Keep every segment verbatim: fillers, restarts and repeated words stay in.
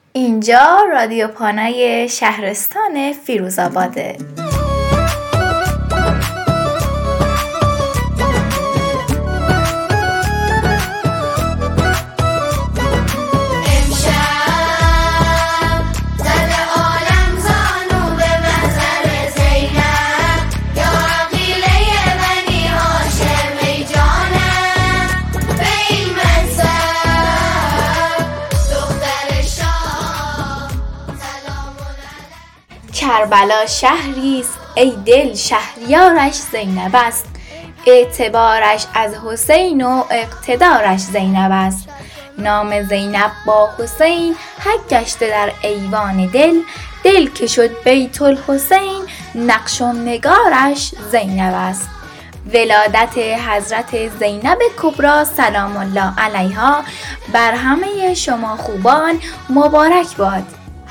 اینجا رادیو پانای شهرستان فیروزآباده. کربلا شهریست ای دل شهریارش زینب است، اعتبارش از حسین و اقتدارش زینب است. نام زینب با حسین حک گشته در ایوان دل، دل که شد بیت الحسین نقش و نگارش زینب است. ولادت حضرت زینب کبری سلام الله علیها بر همه شما خوبان مبارک باد.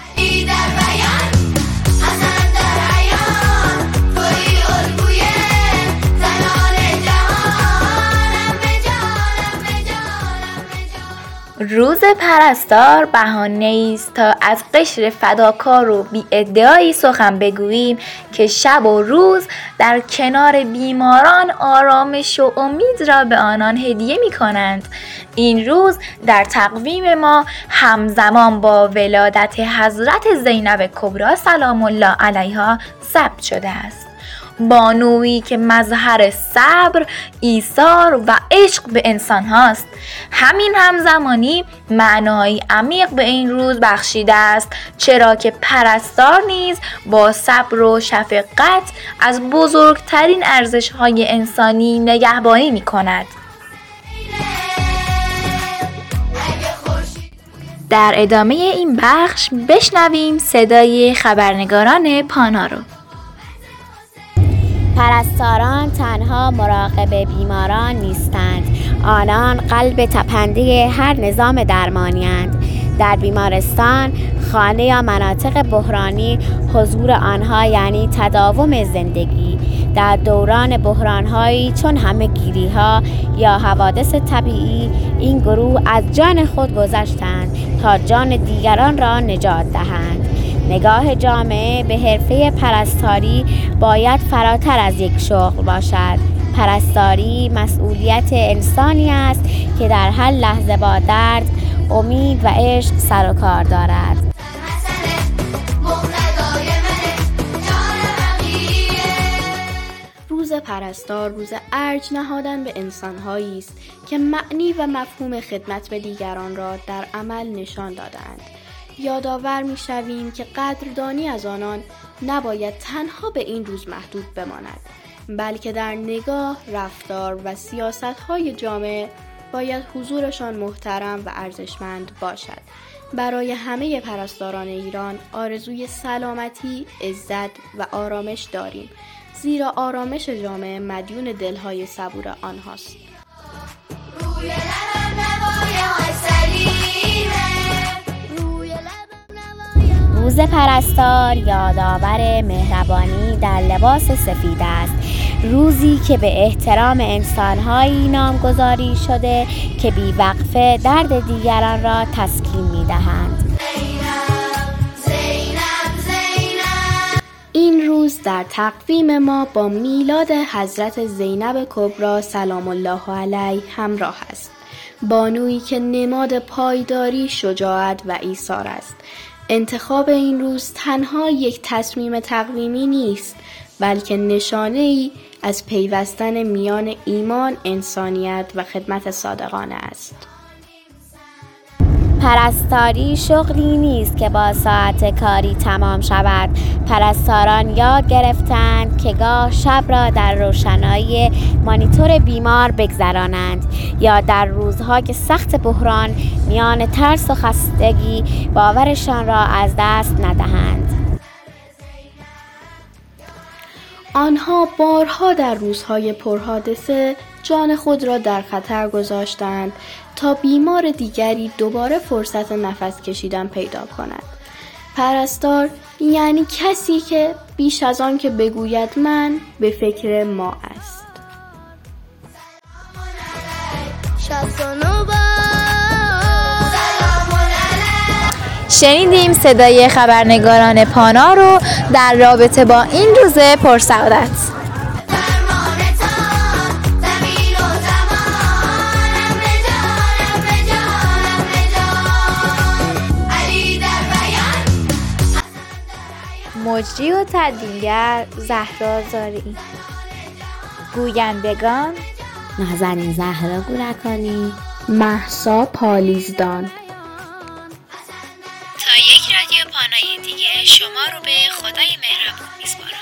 روز پرستار بهانه‌ای است تا از قشر فداکار و بی‌ادعایی سخن بگوییم که شب و روز در کنار بیماران آرامش و امید را به آنان هدیه می‌کنند. این روز در تقویم ما همزمان با ولادت حضرت زینب کبری سلام الله علیها ثبت شده است. بانویی که مظهر صبر، ایثار و عشق به انسان هاست. همین همزمانی معنایی عمیق به این روز بخشیده است، چرا که پرستار نیز با صبر و شفقت از بزرگترین ارزش‌های انسانی نگهبانی می‌کند. در ادامه این بخش بشنویم صدای خبرنگاران پانا رو. پرستاران تنها مراقب بیماران نیستند، آنان قلب تپنده هر نظام درمانی‌اند. در بیمارستان، خانه یا مناطق بحرانی حضور آنها یعنی تداوم زندگی. در دوران بحران‌هایی چون همه‌گیری‌ها یا حوادث طبیعی، این گروه از جان خود گذشتند تا جان دیگران را نجات دهند. نگاه جامعه به حرفه پرستاری باید فراتر از یک شغل باشد. پرستاری مسئولیت انسانی است که در هر لحظه با درد، امید و عشق سر و کار دارد. روز پرستار روز ارج نهادن به انسان‌هایی است که معنی و مفهوم خدمت به دیگران را در عمل نشان دادند. یادآور می‌شویم که قدردانی از آنان نباید تنها به این روز محدود بماند، بلکه در نگاه، رفتار و سیاست‌های جامعه باید حضورشان محترم و ارزشمند باشد. برای همه پرستاران ایران آرزوی سلامتی، عزت و آرامش داریم، زیرا آرامش جامعه مدیون دل‌های صبور آنهاست. روی روز پرستار یادآور مهربانی در لباس سفید است، روزی که به احترام انسان‌هایی نامگذاری شده که بی‌وقفه درد دیگران را تسکین می‌دهند. این روز در تقویم ما با میلاد حضرت زینب کبری سلام الله علیها همراه است، بانویی که نماد پایداری، شجاعت و ایثار است. انتخاب این روز تنها یک تصمیم تقویمی نیست، بلکه نشانه‌ای از پیوستن میان ایمان، انسانیت و خدمت صادقانه است. پرستاری شغلی نیست که با ساعت کاری تمام شود. پرستاران یاد گرفتند که گاه شب را در روشنایی مانیتور بیمار بگذرانند یا در روزها که سخت بحران میان ترس و خستگی باورشان را از دست ندهند. آنها بارها در روزهای پرحادثه جان خود را در خطر گذاشتند تا بیمار دیگری دوباره فرصت نفس کشیدن پیدا کند. پرستار یعنی کسی که بیش از آن که بگوید من، به فکر ما است. شنیدیم صدای خبرنگاران پانا رو در رابطه با این روز پرسعادت. مجری و تدوینگر زهرا زارعی، گویندگان نازنین زهرا گورکانی، مهسا پالیزدان. تا یک رادیو پانای دیگه شما رو به خدای مهربون میسپارم.